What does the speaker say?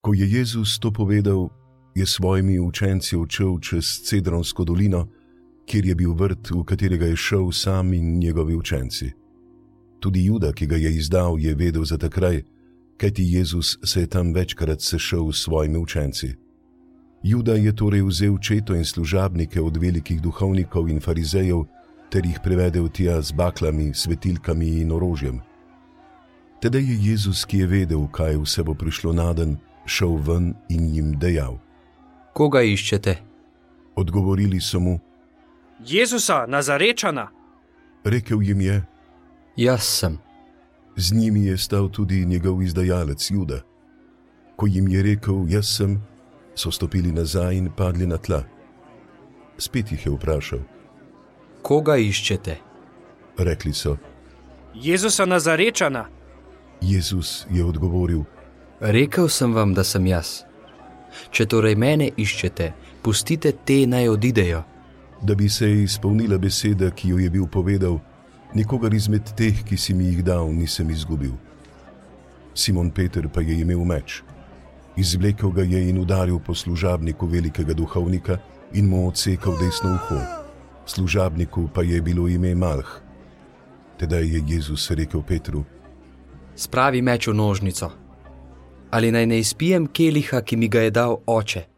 Ko je Jezus to povedal, je s svojimi učenci odšel čez Cedronsko dolino, kjer je bil vrt, v katerega je šel sam in njegovi učenci. Tudi Juda, ki ga je izdal, je vedel za ta kraj, kajti Jezus se je tam večkrat sešel s svojimi učenci. Juda je torej vzel četo in služabnike od velikih duhovnikov in farizejev ter jih privedel tja z baklami, svetilkami in orožjem. Tedaj je Jezus, ki je vedel, kaj vse bo prišlo naden, šel ven in jim dejal: Koga iščete? Odgovorili so mu: Jezusa, Nazarečana. Rekel jim je: Jaz sem. Z njimi je stal tudi njegov izdajalec Juda. Ko jim je rekel: Jaz sem, so stopili nazaj in padli na tla. Spet jih je vprašal: Koga iščete? Rekli so: Jezusa, Nazarečana. Jezus je odgovoril: Rekel sem vam, da sem jaz. Če torej mene iščete, pustite te naj odidejo. Da bi se izpolnila beseda, ki jo je bil povedal: Nikogar izmed teh, ki si mi jih dal, nisem izgubil. Simon Peter pa je imel meč. Izvlekel ga je in udaril po služabniku velikega duhovnika in mu odsekal desno uho. Služabniku pa je bilo ime Malh. Tedaj je Jezus rekel Petru: Spravi meč v nožnico. Ali naj ne izpijem keliha, ki mi ga je dal oče?